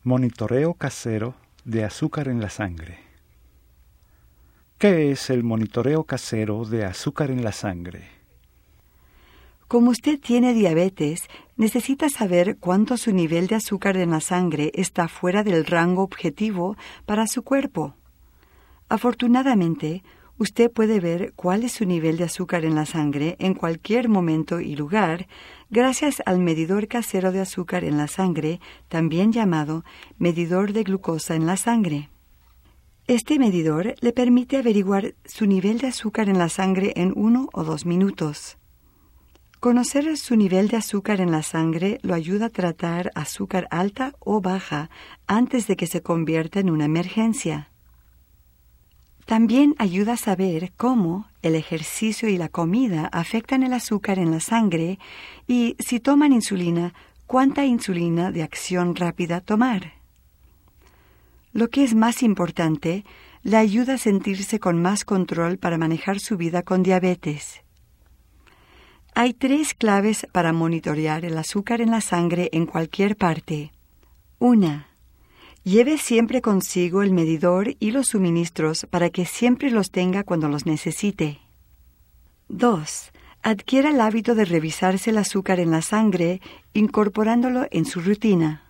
Monitoreo casero de azúcar en la sangre. ¿Qué es el monitoreo casero de azúcar en la sangre? Como usted tiene diabetes, necesita saber cuánto su nivel de azúcar en la sangre está fuera del rango objetivo para su cuerpo. Afortunadamente, usted puede ver cuál es su nivel de azúcar en la sangre en cualquier momento y lugar gracias al medidor casero de azúcar en la sangre, también llamado medidor de glucosa en la sangre. Este medidor le permite averiguar su nivel de azúcar en la sangre en 1 o 2 minutos. Conocer su nivel de azúcar en la sangre lo ayuda a tratar azúcar alta o baja antes de que se convierta en una emergencia. También ayuda a saber cómo el ejercicio y la comida afectan el azúcar en la sangre y, si toman insulina, cuánta insulina de acción rápida tomar. Lo que es más importante, le ayuda a sentirse con más control para manejar su vida con diabetes. Hay 3 claves para monitorear el azúcar en la sangre en cualquier parte. 1. Lleve siempre consigo el medidor y los suministros para que siempre los tenga cuando los necesite. 2. Adquiera el hábito de revisarse el azúcar en la sangre, incorporándolo en su rutina.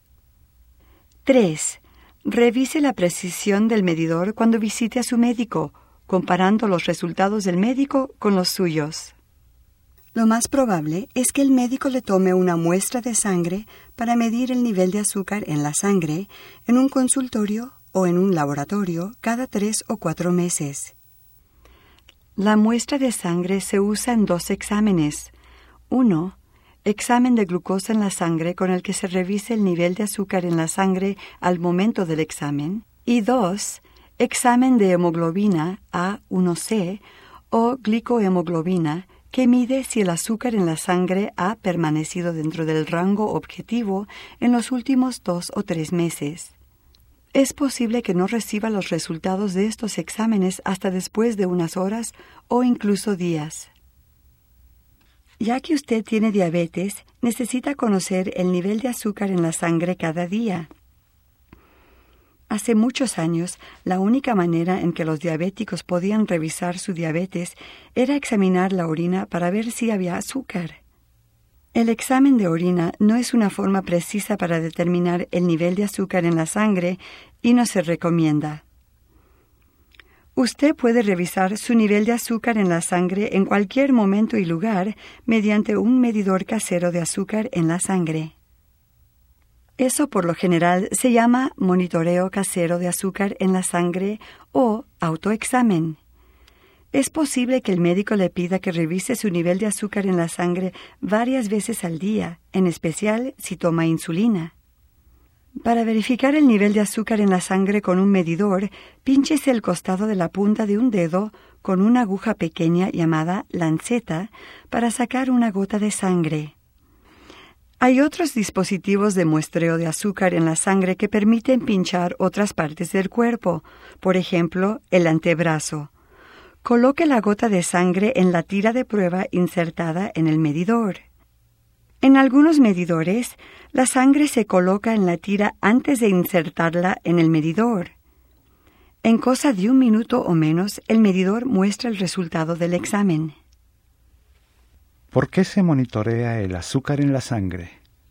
3. Revise la precisión del medidor cuando visite a su médico, comparando los resultados del médico con los suyos. Lo más probable es que el médico le tome una muestra de sangre para medir el nivel de azúcar en la sangre en un consultorio o en un laboratorio cada 3 o 4 meses. La muestra de sangre se usa en 2 exámenes. 1. Examen de glucosa en la sangre con el que se revise el nivel de azúcar en la sangre al momento del examen. Y 2. Examen de hemoglobina A1C o glicohemoglobina, que mide si el azúcar en la sangre ha permanecido dentro del rango objetivo en los últimos 2 o 3 meses. Es posible que no reciba los resultados de estos exámenes hasta después de unas horas o incluso días. Ya que usted tiene diabetes, necesita conocer el nivel de azúcar en la sangre cada día. Hace muchos años, la única manera en que los diabéticos podían revisar su diabetes era examinar la orina para ver si había azúcar. El examen de orina no es una forma precisa para determinar el nivel de azúcar en la sangre y no se recomienda. Usted puede revisar su nivel de azúcar en la sangre en cualquier momento y lugar mediante un medidor casero de azúcar en la sangre. Eso por lo general se llama monitoreo casero de azúcar en la sangre o autoexamen. Es posible que el médico le pida que revise su nivel de azúcar en la sangre varias veces al día, en especial si toma insulina. Para verificar el nivel de azúcar en la sangre con un medidor, pínchese el costado de la punta de un dedo con una aguja pequeña llamada lanceta para sacar una gota de sangre. Hay otros dispositivos de muestreo de azúcar en la sangre que permiten pinchar otras partes del cuerpo, por ejemplo, el antebrazo. Coloque la gota de sangre en la tira de prueba insertada en el medidor. En algunos medidores, la sangre se coloca en la tira antes de insertarla en el medidor. En cosa de 1 minuto o menos, el medidor muestra el resultado del examen. ¿Por qué se monitorea el azúcar en la sangre?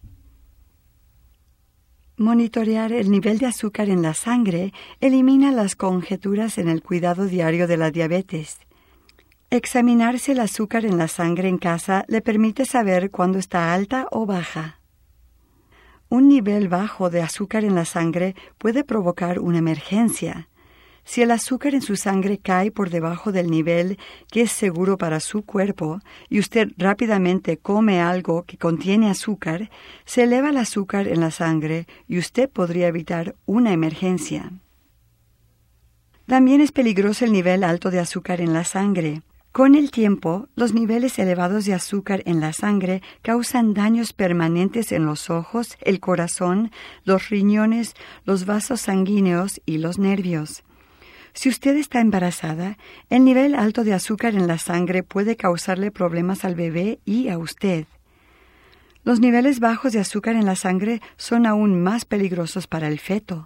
Monitorear el nivel de azúcar en la sangre elimina las conjeturas en el cuidado diario de la diabetes. Examinarse el azúcar en la sangre en casa le permite saber cuándo está alta o baja. Un nivel bajo de azúcar en la sangre puede provocar una emergencia. Si el azúcar en su sangre cae por debajo del nivel que es seguro para su cuerpo y usted rápidamente come algo que contiene azúcar, se eleva el azúcar en la sangre y usted podría evitar una emergencia. También es peligroso el nivel alto de azúcar en la sangre. Con el tiempo, los niveles elevados de azúcar en la sangre causan daños permanentes en los ojos, el corazón, los riñones, los vasos sanguíneos y los nervios. Si usted está embarazada, el nivel alto de azúcar en la sangre puede causarle problemas al bebé y a usted. Los niveles bajos de azúcar en la sangre son aún más peligrosos para el feto.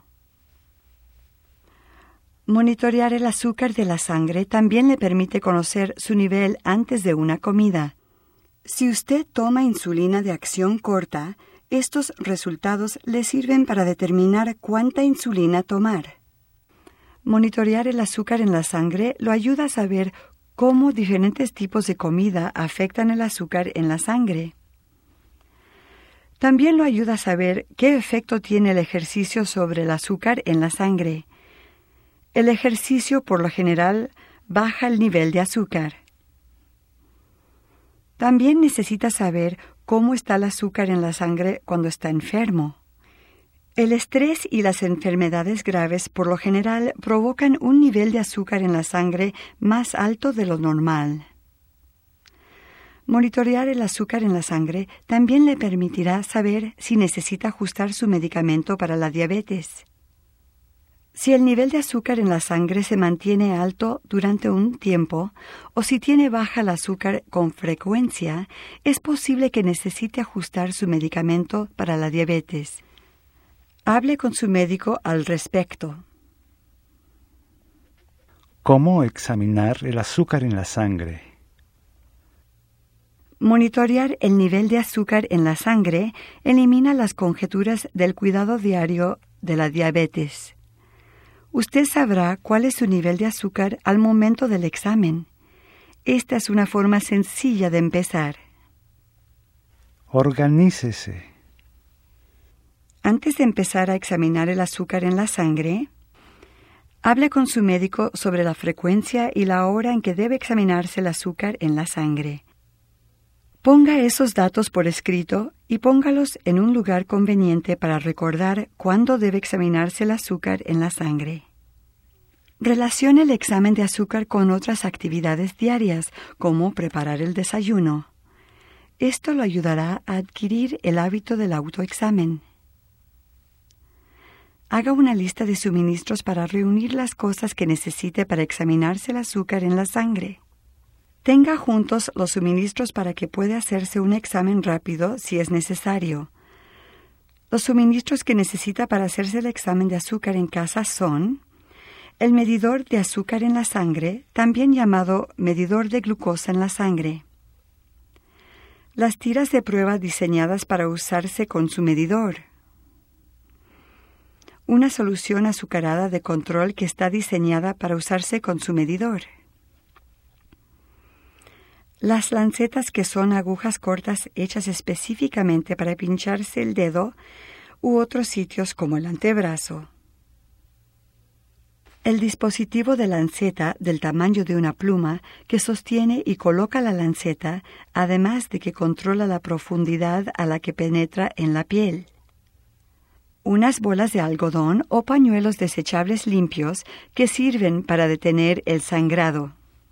Monitorear el azúcar de la sangre también le permite conocer su nivel antes de una comida. Si usted toma insulina de acción corta, estos resultados le sirven para determinar cuánta insulina tomar. Monitorear el azúcar en la sangre lo ayuda a saber cómo diferentes tipos de comida afectan el azúcar en la sangre. También lo ayuda a saber qué efecto tiene el ejercicio sobre el azúcar en la sangre. El ejercicio, por lo general, baja el nivel de azúcar. También necesita saber cómo está el azúcar en la sangre cuando está enfermo. El estrés y las enfermedades graves, por lo general, provocan un nivel de azúcar en la sangre más alto de lo normal. Monitorear el azúcar en la sangre también le permitirá saber si necesita ajustar su medicamento para la diabetes. Si el nivel de azúcar en la sangre se mantiene alto durante un tiempo o si tiene baja el azúcar con frecuencia, es posible que necesite ajustar su medicamento para la diabetes. Hable con su médico al respecto. ¿Cómo examinar el azúcar en la sangre? Monitorear el nivel de azúcar en la sangre elimina las conjeturas del cuidado diario de la diabetes. Usted sabrá cuál es su nivel de azúcar al momento del examen. Esta es una forma sencilla de empezar. Organícese. Antes de empezar a examinar el azúcar en la sangre, hable con su médico sobre la frecuencia y la hora en que debe examinarse el azúcar en la sangre. Ponga esos datos por escrito y póngalos en un lugar conveniente para recordar cuándo debe examinarse el azúcar en la sangre. Relacione el examen de azúcar con otras actividades diarias, como preparar el desayuno. Esto lo ayudará a adquirir el hábito del autoexamen. Haga una lista de suministros para reunir las cosas que necesite para examinarse el azúcar en la sangre. Tenga juntos los suministros para que pueda hacerse un examen rápido si es necesario. Los suministros que necesita para hacerse el examen de azúcar en casa son el medidor de azúcar en la sangre, también llamado medidor de glucosa en la sangre, las tiras de prueba diseñadas para usarse con su medidor, una solución azucarada de control que está diseñada para usarse con su medidor, las lancetas que son agujas cortas hechas específicamente para pincharse el dedo u otros sitios como el antebrazo. El dispositivo de lanceta del tamaño de una pluma que sostiene y coloca la lanceta, además de que controla la profundidad a la que penetra en la piel. Unas bolas de algodón o pañuelos desechables limpios que sirven para detener el sangrado.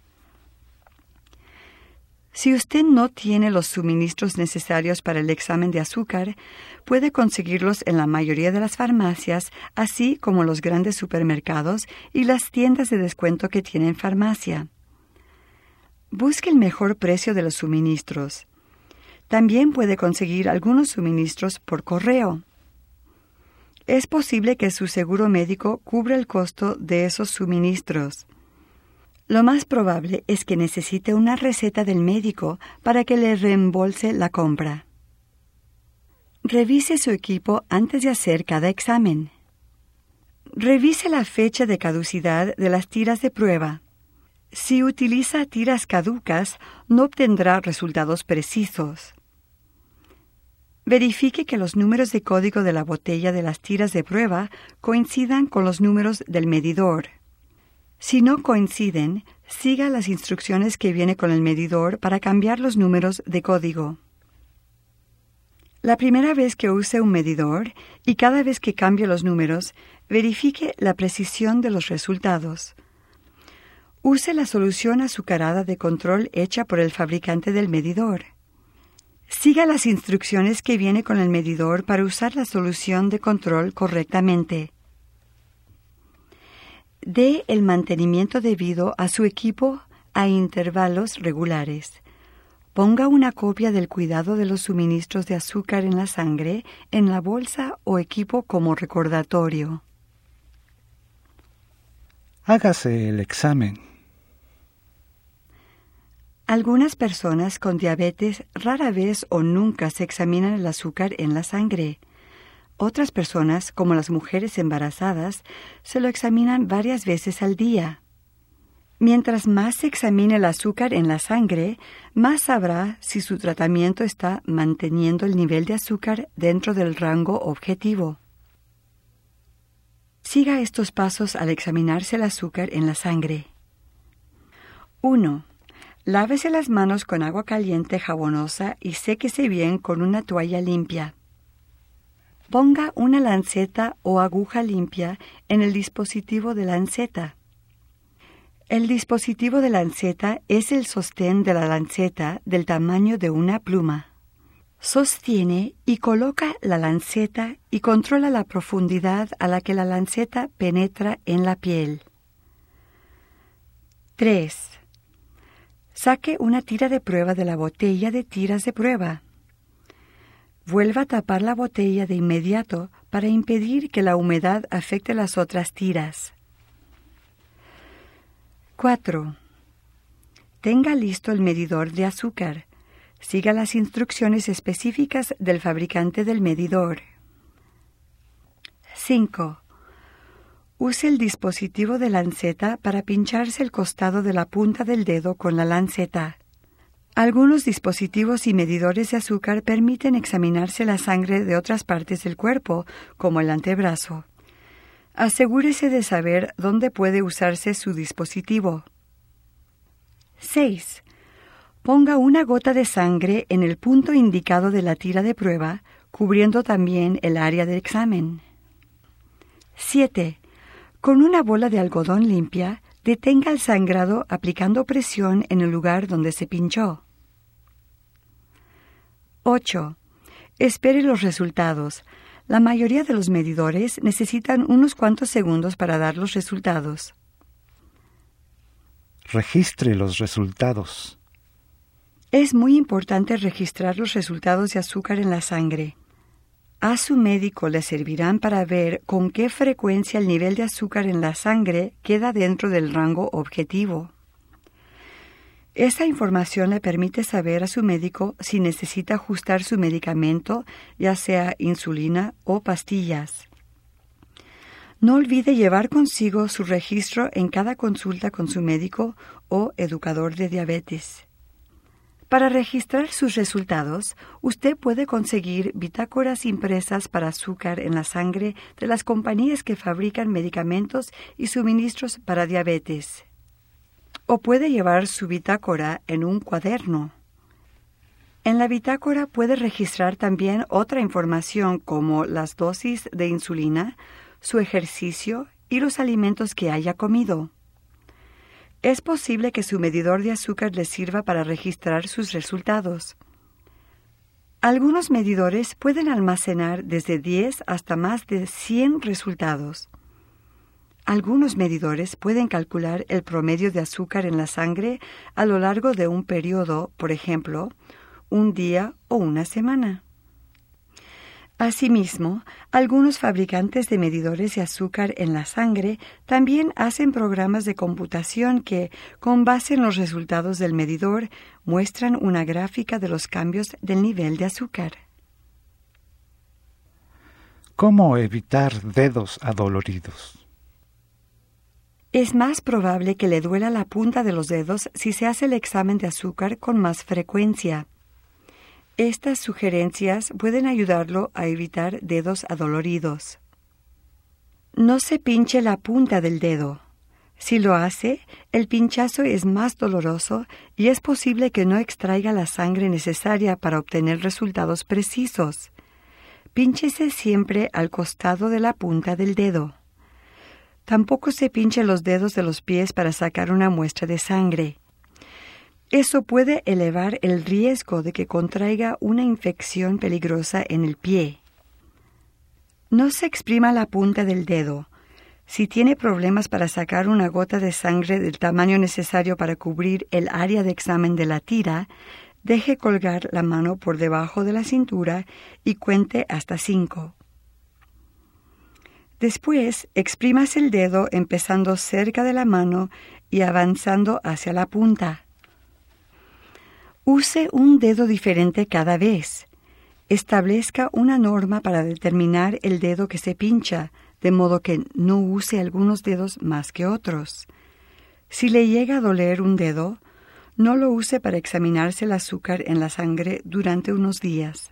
Si usted no tiene los suministros necesarios para el examen de azúcar, puede conseguirlos en la mayoría de las farmacias, así como los grandes supermercados y las tiendas de descuento que tienen farmacia. Busque el mejor precio de los suministros. También puede conseguir algunos suministros por correo. Es posible que su seguro médico cubra el costo de esos suministros. Lo más probable es que necesite una receta del médico para que le reembolse la compra. Revise su equipo antes de hacer cada examen. Revise la fecha de caducidad de las tiras de prueba. Si utiliza tiras caducas, no obtendrá resultados precisos. Verifique que los números de código de la botella de las tiras de prueba coincidan con los números del medidor. Si no coinciden, siga las instrucciones que viene con el medidor para cambiar los números de código. La primera vez que use un medidor y cada vez que cambie los números, verifique la precisión de los resultados. Use la solución azucarada de control hecha por el fabricante del medidor. Siga las instrucciones que viene con el medidor para usar la solución de control correctamente. Dé el mantenimiento debido a su equipo a intervalos regulares. Ponga una copia del cuidado de los suministros de azúcar en la sangre en la bolsa o equipo como recordatorio. Hágase el examen. Algunas personas con diabetes rara vez o nunca se examinan el azúcar en la sangre. Otras personas, como las mujeres embarazadas, se lo examinan varias veces al día. Mientras más se examine el azúcar en la sangre, más sabrá si su tratamiento está manteniendo el nivel de azúcar dentro del rango objetivo. Siga estos pasos al examinarse el azúcar en la sangre. 1. Lávese las manos con agua caliente jabonosa y séquese bien con una toalla limpia. Ponga una lanceta o aguja limpia en el dispositivo de lanceta. El dispositivo de lanceta es el sostén de la lanceta del tamaño de una pluma. Sostiene y coloca la lanceta y controla la profundidad a la que la lanceta penetra en la piel. 3. Saque una tira de prueba de la botella de tiras de prueba. Vuelva a tapar la botella de inmediato para impedir que la humedad afecte las otras tiras. 4. Tenga listo el medidor de azúcar. Siga las instrucciones específicas del fabricante del medidor. 5. Use el dispositivo de lanceta para pincharse el costado de la punta del dedo con la lanceta. Algunos dispositivos y medidores de azúcar permiten examinarse la sangre de otras partes del cuerpo, como el antebrazo. Asegúrese de saber dónde puede usarse su dispositivo. 6. Ponga una gota de sangre en el punto indicado de la tira de prueba, cubriendo también el área del examen. 7. Con una bola de algodón limpia, detenga el sangrado aplicando presión en el lugar donde se pinchó. 8. Espere los resultados. La mayoría de los medidores necesitan unos cuantos segundos para dar los resultados. Registre los resultados. Es muy importante registrar los resultados de azúcar en la sangre. A su médico le servirán para ver con qué frecuencia el nivel de azúcar en la sangre queda dentro del rango objetivo. Esta información le permite saber a su médico si necesita ajustar su medicamento, ya sea insulina o pastillas. No olvide llevar consigo su registro en cada consulta con su médico o educador de diabetes. Para registrar sus resultados, usted puede conseguir bitácoras impresas para azúcar en la sangre de las compañías que fabrican medicamentos y suministros para diabetes. O puede llevar su bitácora en un cuaderno. En la bitácora puede registrar también otra información como las dosis de insulina, su ejercicio y los alimentos que haya comido. Es posible que su medidor de azúcar le sirva para registrar sus resultados. Algunos medidores pueden almacenar desde 10 hasta más de 100 resultados. Algunos medidores pueden calcular el promedio de azúcar en la sangre a lo largo de un periodo, por ejemplo, un día o una semana. Asimismo, algunos fabricantes de medidores de azúcar en la sangre también hacen programas de computación que, con base en los resultados del medidor, muestran una gráfica de los cambios del nivel de azúcar. ¿Cómo evitar dedos adoloridos? Es más probable que le duela la punta de los dedos si se hace el examen de azúcar con más frecuencia. Estas sugerencias pueden ayudarlo a evitar dedos adoloridos. No se pinche la punta del dedo. Si lo hace, el pinchazo es más doloroso y es posible que no extraiga la sangre necesaria para obtener resultados precisos. Pínchese siempre al costado de la punta del dedo. Tampoco se pinche los dedos de los pies para sacar una muestra de sangre. Eso puede elevar el riesgo de que contraiga una infección peligrosa en el pie. No se exprima la punta del dedo. Si tiene problemas para sacar una gota de sangre del tamaño necesario para cubrir el área de examen de la tira, Deje colgar la mano por debajo de la cintura y cuente hasta 5. Después, exprímase el dedo empezando cerca de la mano y avanzando hacia la punta. Use un dedo diferente cada vez. Establezca una norma para determinar el dedo que se pincha, de modo que no use algunos dedos más que otros. Si le llega a doler un dedo, no lo use para examinarse el azúcar en la sangre durante unos días.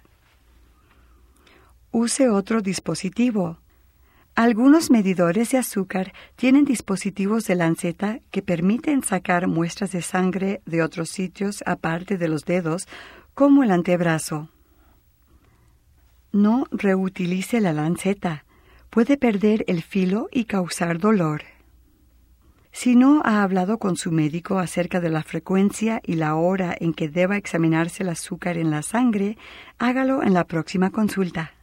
Use otro dispositivo. Algunos medidores de azúcar tienen dispositivos de lanceta que permiten sacar muestras de sangre de otros sitios aparte de los dedos, como el antebrazo. No reutilice la lanceta. Puede perder el filo y causar dolor. Si no ha hablado con su médico acerca de la frecuencia y la hora en que deba examinarse el azúcar en la sangre, hágalo en la próxima consulta.